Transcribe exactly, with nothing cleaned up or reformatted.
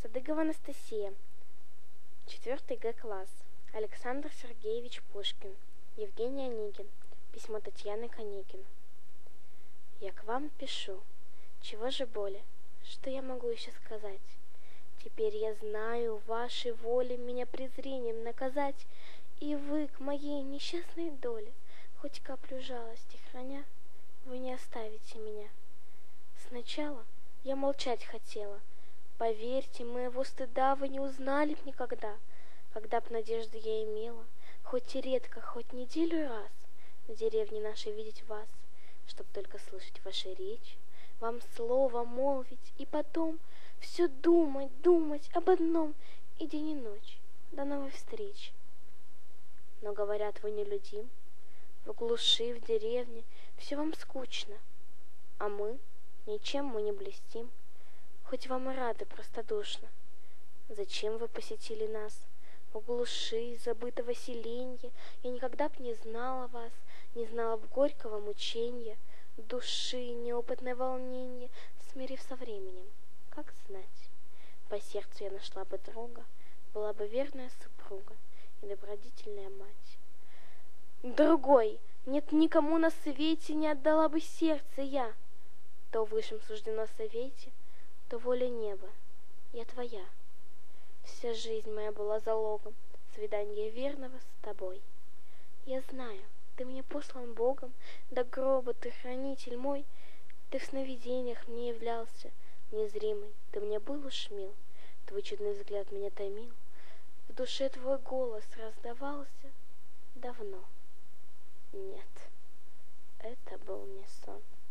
Садыгова Анастасия. Четвертый Г класс. Александр Сергеевич Пушкин. Евгений Онегин. Письмо Татьяны к Онегину. Я к вам пишу. Чего же более? Что я могу еще сказать? Теперь я знаю, вашей воле меня презрением наказать, и вы к моей несчастной доле, хоть каплю жалости храня, вы не оставите меня. Сначала я молчать хотела. Поверьте, моего стыда вы не узнали б никогда, когда б надежду я имела, хоть и редко, хоть неделю раз, на деревне нашей видеть вас, чтоб только слышать ваши речи, вам слово молвить, и потом все думать, думать об одном, и день и ночь, до новой встречи. Но, говорят, вы нелюдим, в глуши, в деревне, все вам скучно, а мы, ничем мы не блестим, хоть вам и рады простодушно. Зачем вы посетили нас? В глуши забытого селенья я никогда б не знала вас, не знала б горького мученья, души неопытное волнение, смирив со временем. Как знать, по сердцу я нашла бы друга, была бы верная супруга и добродетельная мать. Другой, нет никому на свете не отдала бы сердце я. То высшим суждено совете, то воля неба, я твоя. Вся жизнь моя была залогом свидания верного с тобой. Я знаю, ты мне послан Богом, до гроба ты хранитель мой, ты в сновидениях мне являлся, незримый, ты мне был уж мил, твой чудный взгляд меня томил, в душе твой голос раздавался давно. Нет, это был не сон.